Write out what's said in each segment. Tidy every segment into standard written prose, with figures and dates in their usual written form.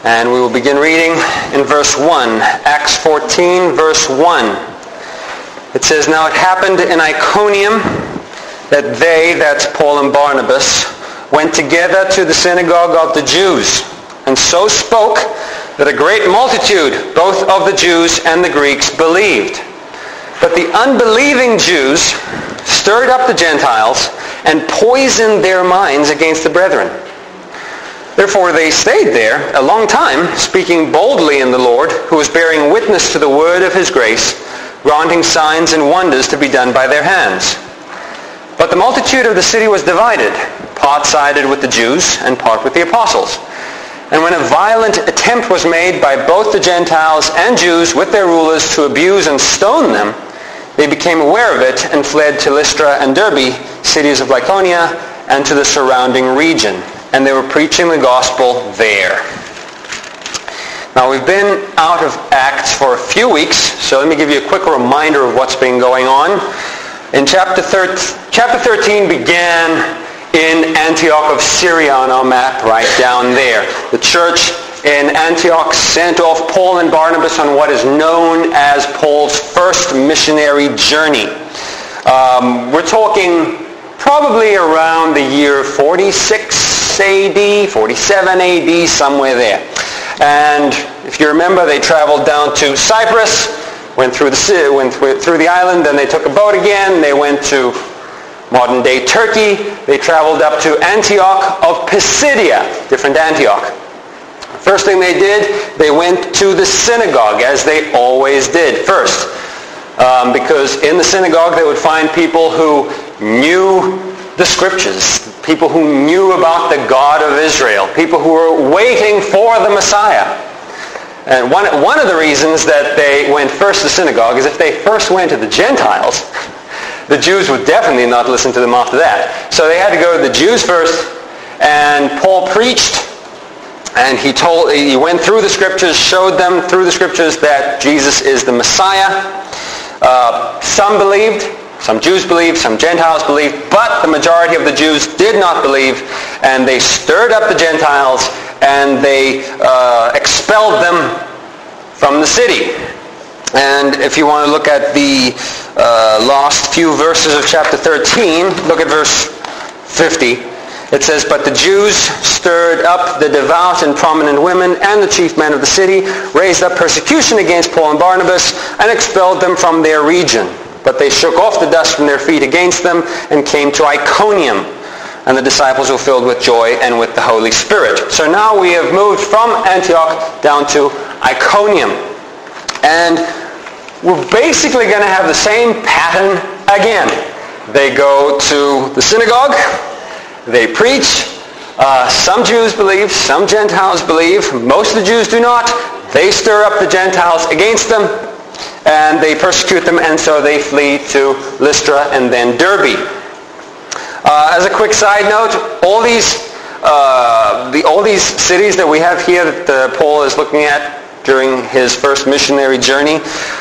And we will begin reading in verse 1. Acts 14, verse 1. It says, "Now it happened in Iconium that they," that's Paul and Barnabas, "went together to the synagogue of the Jews, and so spoke that a great multitude, both of the Jews and the Greeks, believed. But the unbelieving Jews stirred up the Gentiles and poisoned their minds against the brethren. Therefore they stayed there a long time, speaking boldly in the Lord, who was bearing witness to the word of his grace, granting signs and wonders to be done by their hands. But the multitude of the city was divided. Part sided with the Jews and part with the apostles. And when a violent attempt was made by both the Gentiles and Jews with their rulers to abuse and stone them, they became aware of it and fled to Lystra and Derbe, cities of Lycaonia, and to the surrounding region. And they were preaching the gospel there." Now we've been out of Acts for a few weeks, so let me give you a quick reminder of what's been going on. In chapter 13 began in Antioch of Syria on our map, right down there. The church in Antioch sent off Paul and Barnabas on what is known as Paul's first missionary journey. We're talking probably around the year 46 AD, 47 AD, somewhere there. And if you remember, they traveled down to Cyprus, went through the island, then they took a boat again, they went to modern-day Turkey, they traveled up to Antioch of Pisidia, different Antioch. First thing they did, they went to the synagogue, as they always did first. Because in the synagogue they would find people who knew the scriptures, people who knew about the God of Israel, people who were waiting for the Messiah. And one of the reasons that they went first to the synagogue is if they first went to the Gentiles, the Jews would definitely not listen to them after that. So they had to go to the Jews first, and Paul preached, and he went through the scriptures, showed them through the scriptures that Jesus is the Messiah. Some believed, some Jews believed, some Gentiles believed, but the majority of the Jews did not believe, and they stirred up the Gentiles, and they expelled them from the city. And if you want to look at the last few verses of chapter 13, look at verse 50. It says, "But the Jews stirred up the devout and prominent women and the chief men of the city, raised up persecution against Paul and Barnabas, and expelled them from their region. But they shook off the dust from their feet against them and came to Iconium. And the disciples were filled with joy and with the Holy Spirit." So now we have moved from Antioch down to Iconium. And we're basically going to have the same pattern again. They go to the synagogue, they preach, some Jews believe, some Gentiles believe, most of the Jews do not. They stir up the Gentiles against them, and they persecute them, and so they flee to Lystra and then Derbe. As a quick side note, all these cities that we have here that Paul is looking at during his first missionary journey,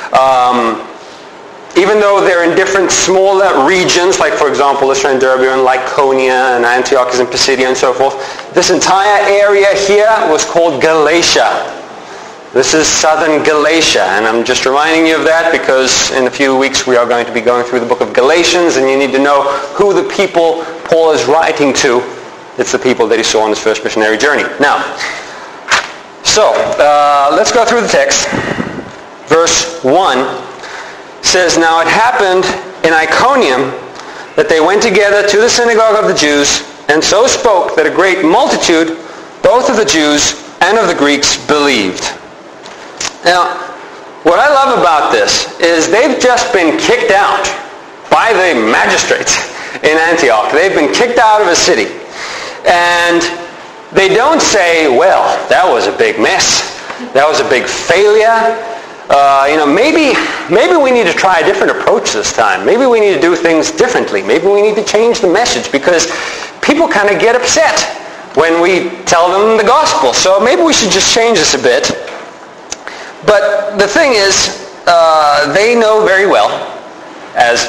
even though they're in different smaller regions, like for example Lystra and Derbe and Lycaonia and Antioch is in Pisidia and so forth, this entire area here was called Galatia. This is southern Galatia, and I'm just reminding you of that because in a few weeks we are going to be going through the book of Galatians, and you need to know who the people Paul is writing to. It's the people that he saw on his first missionary journey. Now, so let's go through the text. Verse 1 says, "Now it happened in Iconium that they went together to the synagogue of the Jews, and so spoke that a great multitude, both of the Jews and of the Greeks, believed." Now, what I love about this is they've just been kicked out by the magistrates in Antioch. They've been kicked out of a city. And they don't say, "Well, that was a big mess. That was a big failure. Maybe we need to try a different approach this time. Maybe we need to do things differently. Maybe we need to change the message because people kind of get upset when we tell them the gospel. So maybe we should just change this a bit." But the thing is, they know very well, as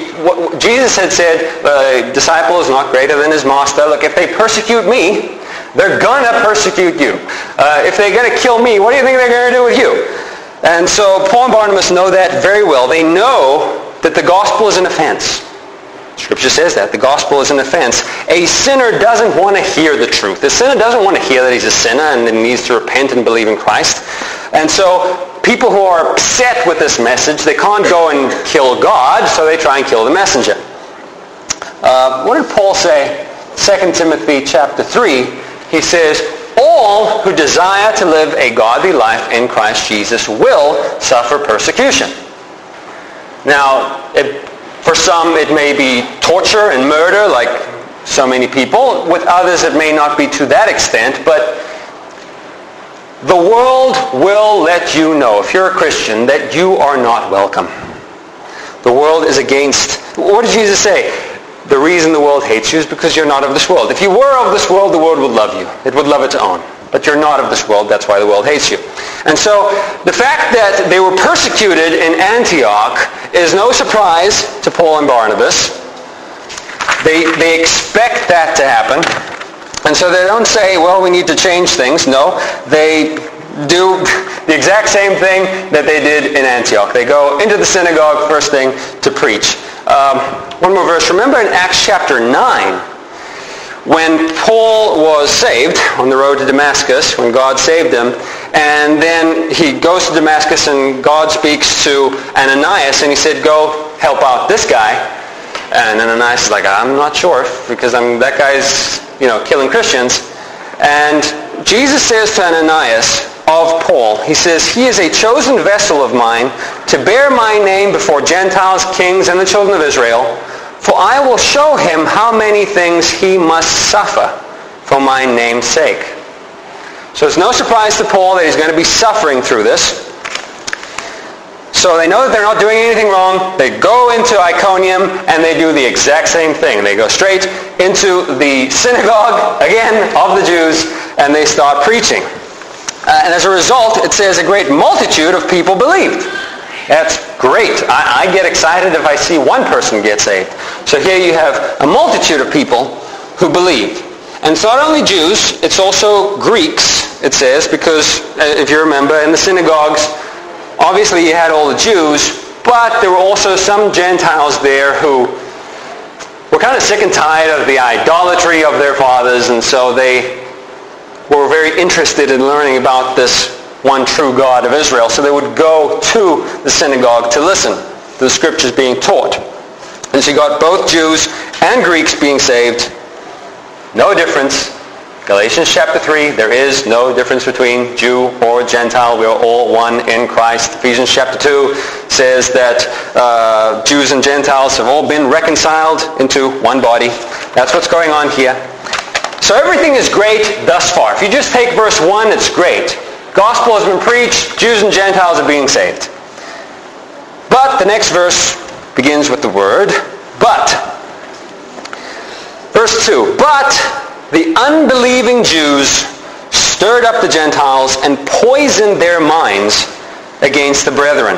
Jesus had said, "The disciple is not greater than his master." Look, if they persecute me, They're going to persecute you. If they're going to kill me, what do you think they're going to do with you? And so Paul and Barnabas know that very well. They know that the gospel is an offense. Scripture says that. The gospel is an offense. A sinner doesn't want to hear the truth. A sinner doesn't want to hear that he's a sinner and needs to repent and believe in Christ. And so people who are upset with this message, they can't go and kill God, so they try and kill the messenger. What did Paul say? 2 Timothy chapter 3, he says, all who desire to live a godly life in Christ Jesus will suffer persecution. Now, for some it may be torture and murder, like so many people. With others it may not be to that extent, but the world will let you know, if you're a Christian, that you are not welcome. The world is against. What did Jesus say? The reason the world hates you is because you're not of this world. If you were of this world, the world would love you. It would love its own. But you're not of this world. That's why the world hates you. And so the fact that they were persecuted in Antioch is no surprise to Paul and Barnabas. They expect that to happen. And so they don't say, well, we need to change things. No, they do the exact same thing that they did in Antioch. They go into the synagogue first thing to preach. One more verse. Remember in Acts chapter 9, when Paul was saved on the road to Damascus, when God saved him, and then he goes to Damascus and God speaks to Ananias and he said, go help out this guy. And Ananias is like, I'm not sure, because that guy's killing Christians. And Jesus says to Ananias of Paul, he says, he is a chosen vessel of mine to bear my name before Gentiles, kings, and the children of Israel. For I will show him how many things he must suffer for my name's sake. So it's no surprise to Paul that he's going to be suffering through this. So they know that they're not doing anything wrong. They go into Iconium and they do the exact same thing. They go straight into the synagogue, again, of the Jews, and they start preaching. And as a result, it says a great multitude of people believed. That's great. I get excited if I see one person get saved. So here you have a multitude of people who believed. And it's not only Jews, it's also Greeks, it says, because if you remember, in the synagogues, obviously you had all the Jews, but there were also some Gentiles there who were kind of sick and tired of the idolatry of their fathers, and so they were very interested in learning about this one true God of Israel. So they would go to the synagogue to listen to the scriptures being taught. And so you got both Jews and Greeks being saved. No difference. Galatians chapter 3, there is no difference between Jew or Gentile. We are all one in Christ. Ephesians chapter 2 says that Jews and Gentiles have all been reconciled into one body. That's what's going on here. So everything is great thus far. If you just take verse 1, it's great. Gospel has been preached. Jews and Gentiles are being saved. But the next verse begins with the word, but. Verse 2, but the unbelieving Jews stirred up the Gentiles and poisoned their minds against the brethren.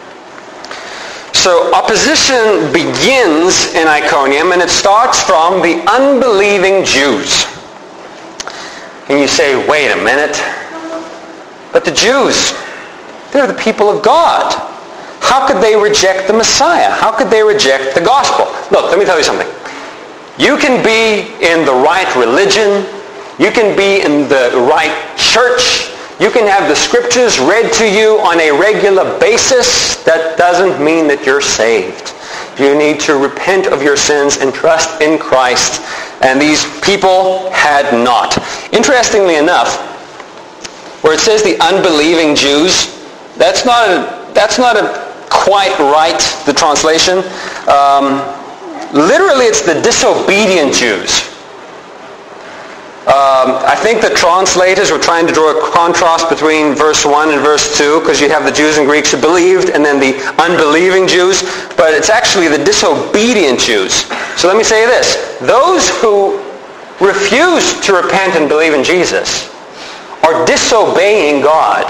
So opposition begins in Iconium, and it starts from the unbelieving Jews. And you say, wait a minute. But the Jews, they're the people of God. How could they reject the Messiah? How could they reject the gospel? Look, let me tell you something. You can be in the right religion. You can be in the right church. You can have the scriptures read to you on a regular basis. That doesn't mean that you're saved. You need to repent of your sins and trust in Christ. And these people had not. Interestingly enough, where it says the unbelieving Jews, that's not quite right, the translation. Literally, it's the disobedient Jews. I think the translators were trying to draw a contrast between verse 1 and verse 2, because you have the Jews and Greeks who believed, and then the unbelieving Jews, but it's actually the disobedient Jews. So let me say this. Those who refuse to repent and believe in Jesus are disobeying God.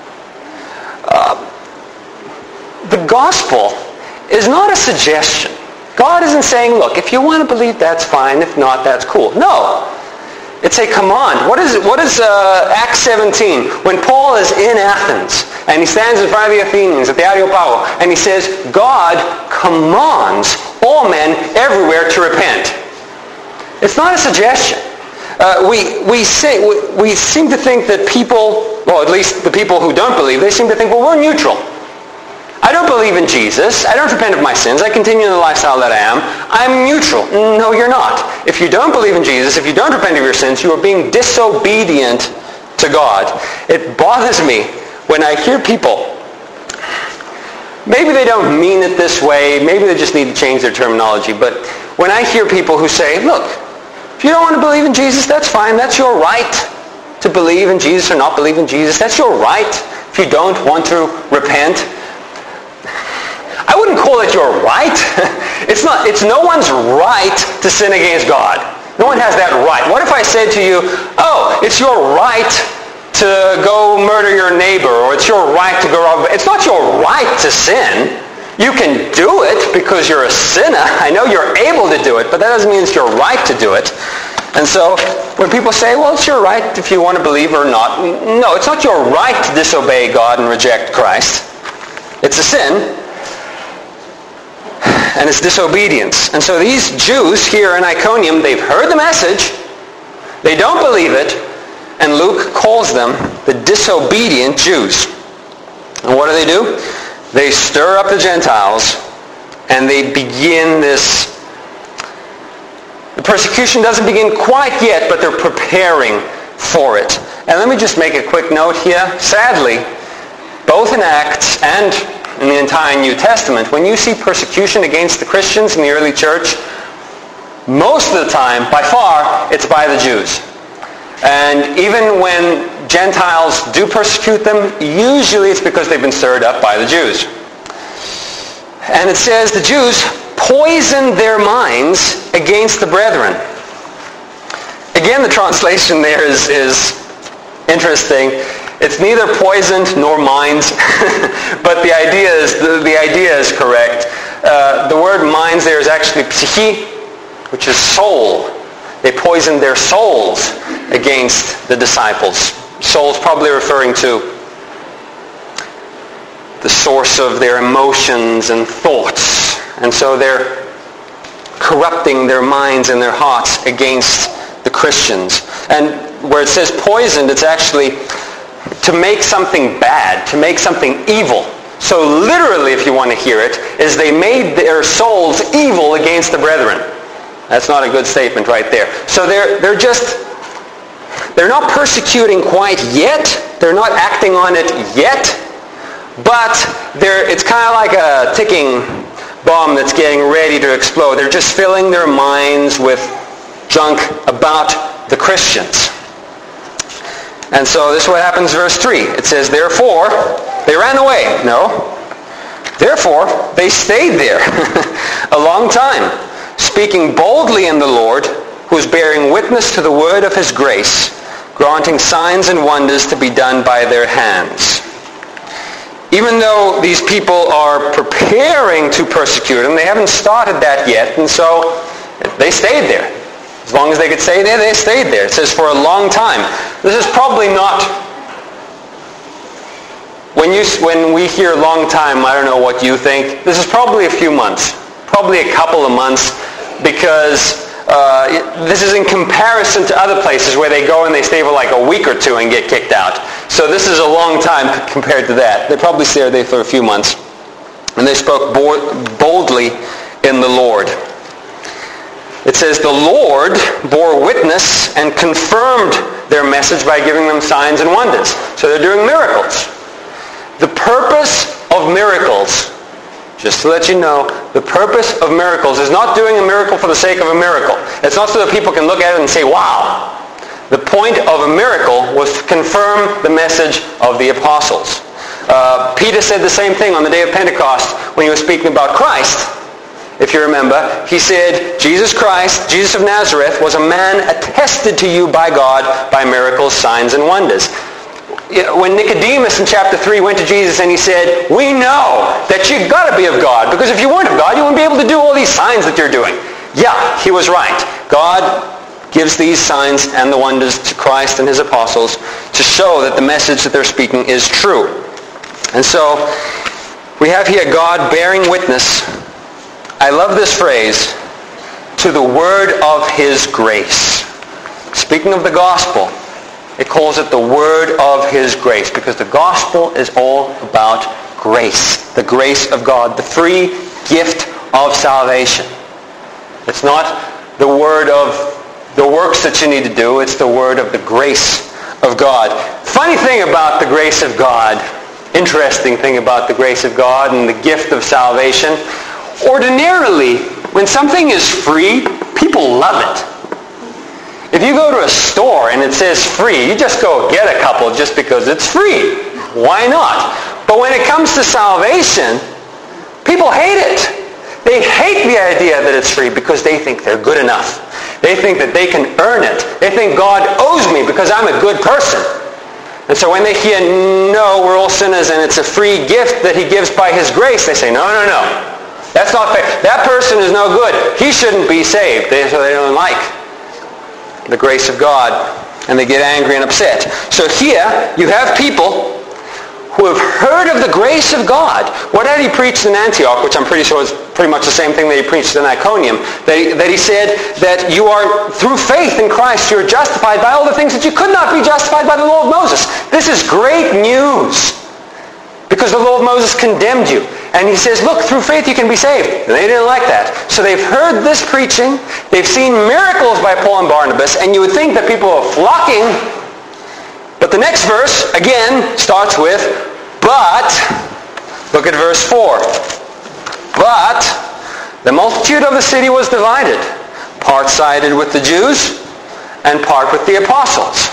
The gospel is not a suggestion. God isn't saying, look, if you want to believe, that's fine. If not, that's cool. No. It's a command. What is Acts 17? When Paul is in Athens and he stands in front of the Athenians at the Areopago and he says, God commands all men everywhere to repent. It's not a suggestion. We seem to think that people, well, at least the people who don't believe, they seem to think, well, we're neutral. I don't believe in Jesus. I don't repent of my sins. I continue in the lifestyle that I am. I'm neutral. No, you're not. If you don't believe in Jesus, if you don't repent of your sins, you are being disobedient to God. It bothers me when I hear people, maybe they don't mean it this way, maybe they just need to change their terminology, but when I hear people who say, look, if you don't want to believe in Jesus, that's fine. That's your right to believe in Jesus or not believe in Jesus. That's your right if you don't want to repent. I wouldn't call it your right. It's no one's right to sin against God. No one has that right. What if I said to you, oh, it's your right to go murder your neighbor, or it's your right to go rob? It's not your right to sin. You can do it because you're a sinner. I know you're able to do it, but that doesn't mean it's your right to do it. And so when people say, well, it's your right if you want to believe or not. No, it's not your right to disobey God and reject Christ. It's a sin. And it's disobedience. And so these Jews here in Iconium, they've heard the message. They don't believe it. And Luke calls them the disobedient Jews. And what do? They stir up the Gentiles and they begin this. The persecution doesn't begin quite yet, but they're preparing for it. And let me just make a quick note here. Sadly, both in Acts and in the entire New Testament, when you see persecution against the Christians in the early church, most of the time, by far, it's by the Jews. And even when Gentiles do persecute them, usually it's because they've been stirred up by the Jews. And it says the Jews poisoned their minds against the brethren. Again, the translation there is interesting. It's neither poisoned nor minds, but the idea is correct. The word minds there is actually psyche, which is soul. They poisoned their souls against the disciples. Souls probably referring to the source of their emotions and thoughts. And so they're corrupting their minds and their hearts against the Christians. And where it says poisoned, it's actually to make something bad, to make something evil. So literally, if you want to hear it, is they made their souls evil against the brethren. That's not a good statement right there. So they're not persecuting quite yet. They're not acting on it yet. But it's kind of like a ticking bomb that's getting ready to explode. They're just filling their minds with junk about the Christians. And so this is what happens in verse 3. It says, therefore, they ran away. No. Therefore, they stayed there a long time, speaking boldly in the Lord, who is bearing witness to the word of his grace, granting signs and wonders to be done by their hands. Even though these people are preparing to persecute them, they haven't started that yet, and so they stayed there. As long as they could stay there, they stayed there. It says for a long time. This is probably not... When we hear long time, I don't know what you think. This is probably a few months. Probably a couple of months, because this is in comparison to other places where they go and they stay for like a week or two and get kicked out. So this is a long time compared to that. They probably stayed there for a few months. And they spoke boldly in the Lord. It says, the Lord bore witness and confirmed their message by giving them signs and wonders. So they're doing miracles. The purpose of miracles, just to let you know, the purpose of miracles is not doing a miracle for the sake of a miracle. It's not so that people can look at it and say, wow. The point of a miracle was to confirm the message of the apostles. Peter said the same thing on the day of Pentecost when he was speaking about Christ. If you remember, he said, Jesus Christ, Jesus of Nazareth, was a man attested to you by God by miracles, signs, and wonders. When Nicodemus in chapter 3 went to Jesus and he said, we know that you've got to be of God, because if you weren't of God, you wouldn't be able to do all these signs that you're doing. Yeah, he was right. God gives these signs and the wonders to Christ and his apostles to show that the message that they're speaking is true. And so we have here God bearing witness. I love this phrase, to the word of his grace. Speaking of the gospel, it calls it the word of his grace, because the gospel is all about grace, the grace of God, the free gift of salvation. It's not the word of the works that you need to do, it's the word of the grace of God. Funny thing about the grace of God, interesting thing about the grace of God and the gift of salvation, ordinarily, when something is free, people love it. If you go to a store and it says free, you just go get a couple just because it's free. Why not? But when it comes to salvation, people hate it. They hate the idea that it's free because they think they're good enough. They think that they can earn it. They think God owes me because I'm a good person. And so when they hear, no, we're all sinners and it's a free gift that he gives by his grace, they say, no. That's not fair. That person is no good. He shouldn't be saved. So they don't like the grace of God, and they get angry and upset. So here you have people who have heard of the grace of God. What had he preached in Antioch, which I'm pretty sure is pretty much the same thing that he preached in Iconium, that he said that you are, through faith in Christ, you're justified by all the things that you could not be justified by the law of Moses. This is great news, because the law of Moses condemned you. And he says, look, through faith you can be saved. And they didn't like that. So they've heard this preaching. They've seen miracles by Paul and Barnabas. And you would think that people are flocking. But the next verse, again, starts with, but, look at verse 4. But the multitude of the city was divided. Part sided with the Jews and part with the apostles.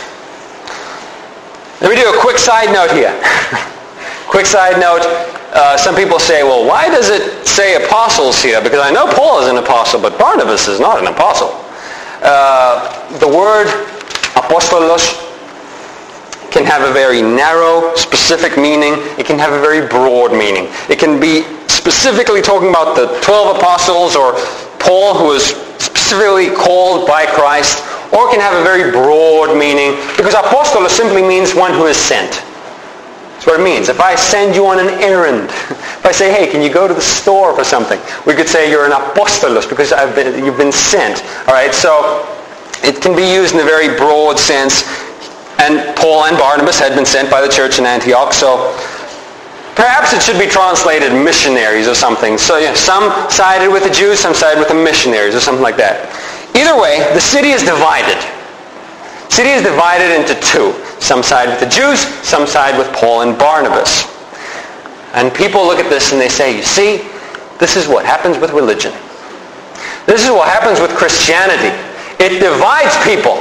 Let me do a quick side note here. Quick side note. Some people say, well, why does it say apostles here? Because I know Paul is an apostle, but Barnabas is not an apostle. The word apostolos can have a very narrow, specific meaning. It can have a very broad meaning. It can be specifically talking about the 12 apostles or Paul, who is specifically called by Christ, or it can have a very broad meaning, because apostolos simply means one who is sent. That's what it means. If I send you on an errand, if I say, hey, can you go to the store for something? We could say you're an apostolos because you've been sent. All right, so it can be used in a very broad sense. And Paul and Barnabas had been sent by the church in Antioch, so perhaps it should be translated missionaries or something. So some sided with the Jews, some sided with the missionaries or something like that. Either way, the city is divided. The city is divided into two. Some side with the Jews, some side with Paul and Barnabas. And people look at this and they say, you see, this is what happens with religion. This is what happens with Christianity. It divides people.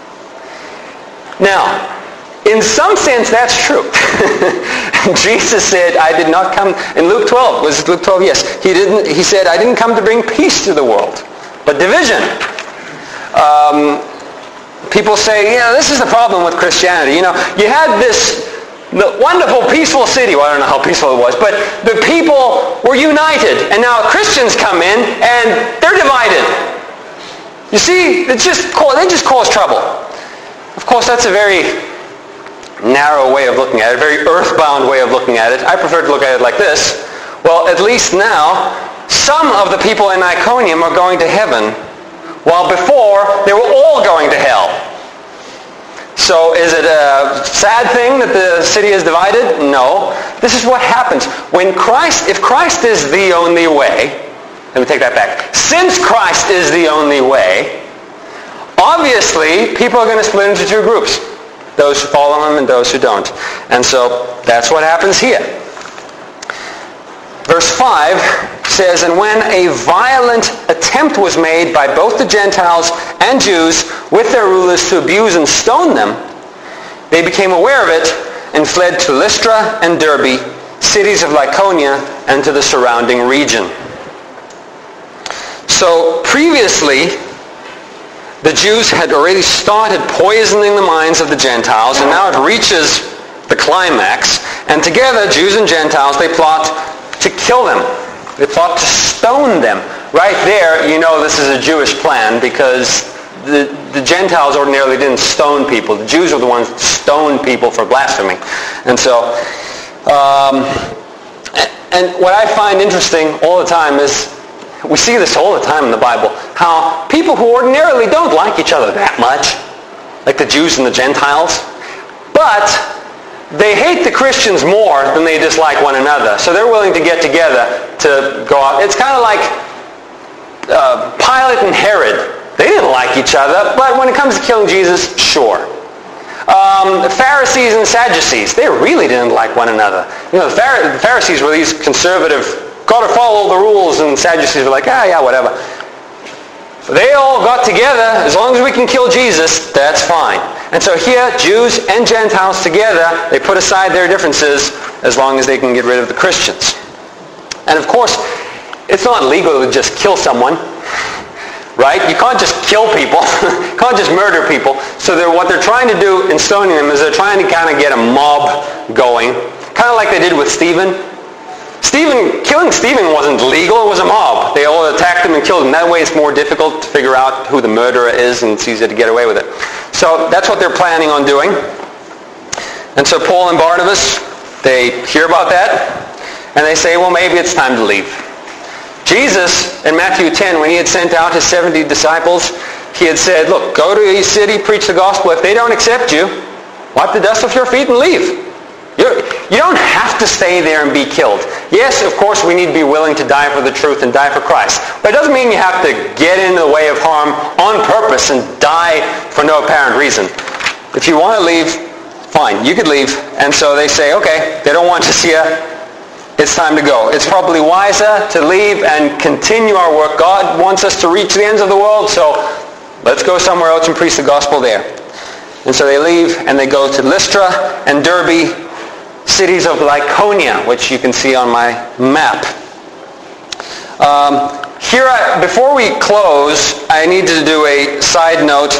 Now, in some sense, that's true. Jesus said, I did not come, in Luke 12, was it Luke 12? Yes. He said, I didn't come to bring peace to the world, but division. People say, this is the problem with Christianity. You had this wonderful, peaceful city. Well, I don't know how peaceful it was, but the people were united. And now Christians come in, and they're divided. You see, they just cause trouble. Of course, that's a very narrow way of looking at it, a very earthbound way of looking at it. I prefer to look at it like this. Well, at least now, some of the people in Iconium are going to heaven, while before, they were all going to hell. So is it a sad thing that the city is divided? No. This is what happens. If Christ is the only way, let me take that back. Since Christ is the only way, obviously, people are going to split into two groups. Those who follow him and those who don't. And so that's what happens here. Verse 5 says, and when a violent attempt was made by both the Gentiles and Jews with their rulers to abuse and stone them, they became aware of it and fled to Lystra and Derbe, cities of Lycaonia, and to the surrounding region. So previously, the Jews had already started poisoning the minds of the Gentiles, and now it reaches the climax. And together, Jews and Gentiles, they plot to kill them. They plot to stone them. Right there, this is a Jewish plan, because the Gentiles ordinarily didn't stone people. The Jews were the ones that stoned people for blasphemy. And so, and what I find interesting all the time is, we see this all the time in the Bible, how people who ordinarily don't like each other that much, like the Jews and the Gentiles, but they hate the Christians more than they dislike one another. So they're willing to get together to go out. It's kind of like Pilate and Herod. They didn't like each other, but when it comes to killing Jesus, sure. The Pharisees and Sadducees, they really didn't like one another. You know, the Pharisees were these conservative, got to follow the rules, and the Sadducees were like, yeah, whatever. They all got together. As long as we can kill Jesus, that's fine. And so here, Jews and Gentiles together, they put aside their differences as long as they can get rid of the Christians. And of course, it's not legal to just kill someone, right? You can't just kill people. You can't just murder people. So what they're trying to do in stoning them is they're trying to kind of get a mob going, kind of like they did with Stephen. Killing Stephen wasn't legal, it was a mob. They all attacked him and killed him. That way it's more difficult to figure out who the murderer is, and it's easier to get away with it. So that's what they're planning on doing. And so Paul and Barnabas, they hear about that, and they say, well, maybe it's time to leave. Jesus, in Matthew 10, when he had sent out his 70 disciples, he had said, look, go to a city, preach the gospel. If they don't accept you, wipe the dust off your feet and leave. You don't have to stay there and be killed. Yes, of course, we need to be willing to die for the truth and die for Christ. But it doesn't mean you have to get in the way of harm on purpose and die for no apparent reason. If you want to leave, fine, you could leave. And so they say, okay, they don't want to see you. It's time to go. It's probably wiser to leave and continue our work. God wants us to reach the ends of the world, so let's go somewhere else and preach the gospel there. And so they leave and they go to Lystra and Derbe, cities of Lycaonia, which you can see on my map. Before we close, I need to do a side note,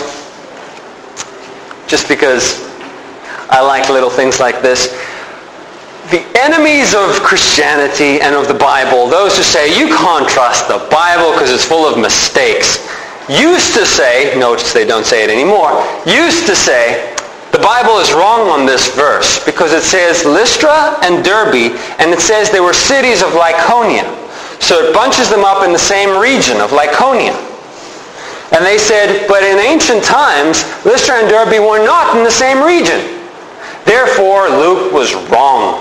just because I like little things like this. The enemies of Christianity and of the Bible, those who say you can't trust the Bible because it's full of mistakes, used to say, notice they don't say it anymore, used to say, the Bible is wrong on this verse because it says Lystra and Derbe, and it says they were cities of Lycaonia. So it bunches them up in the same region of Lycaonia. And they said, but in ancient times, Lystra and Derbe were not in the same region. Therefore, Luke was wrong.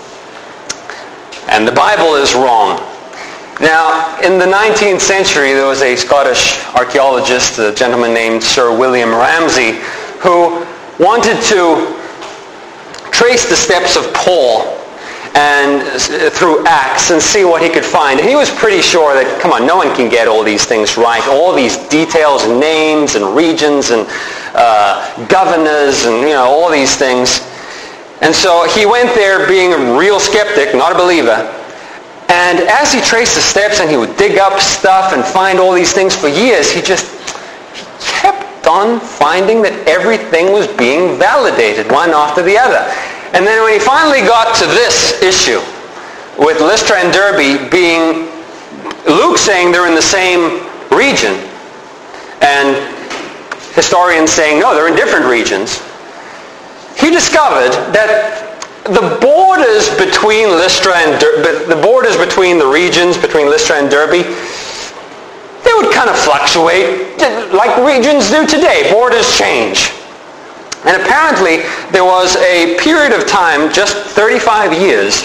And the Bible is wrong. Now, in the 19th century, there was a Scottish archaeologist, a gentleman named Sir William Ramsay, who wanted to trace the steps of Paul and through Acts and see what he could find. And he was pretty sure that, come on, no one can get all these things right. All these details, names and regions and governors and, all these things. And so he went there being a real skeptic, not a believer. And as he traced the steps and he would dig up stuff and find all these things for years, he kept on finding that everything was being validated one after the other. And then when he finally got to this issue with Lystra and Derbe being, Luke saying they're in the same region, and historians saying no, they're in different regions, he discovered that the borders between Lystra and the borders between the regions between Lystra and Derbe, they would kind of fluctuate like regions do today. Borders change. And apparently there was a period of time, just 35 years,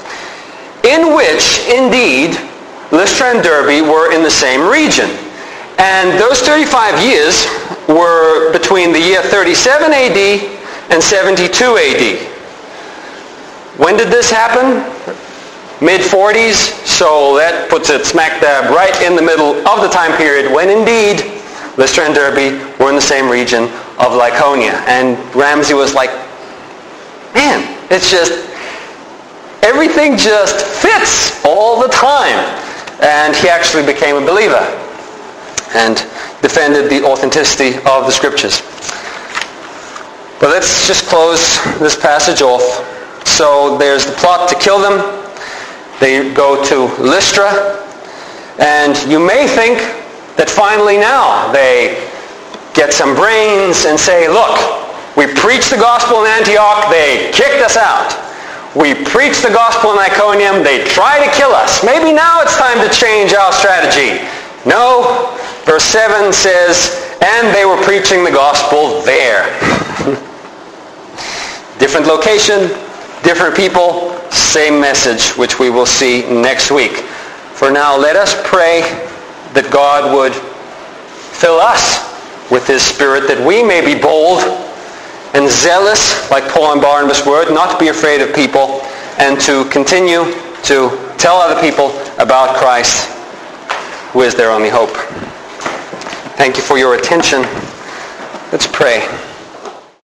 in which indeed Lystra and Derbe were in the same region. And those 35 years were between the year 37 AD and 72 AD. When did this happen? Mid-40s, so that puts it smack dab right in the middle of the time period when indeed Lystra and Derbe were in the same region of Lycaonia. And Ramsay was like, man, it's just, everything just fits all the time. And he actually became a believer and defended the authenticity of the scriptures. But let's just close this passage off. So there's the plot to kill them. They go to Lystra, and you may think that finally now they get some brains and say, look, we preached the gospel in Antioch, they kicked us out. We preached the gospel in Iconium, they tried to kill us. Maybe now it's time to change our strategy. No, verse 7 says, and they were preaching the gospel there. Different location, different people, same message, which we will see next week. For now, let us pray that God would fill us with His Spirit, that we may be bold and zealous, like Paul and Barnabas were, not to be afraid of people, and to continue to tell other people about Christ, who is their only hope. Thank you for your attention. Let's pray.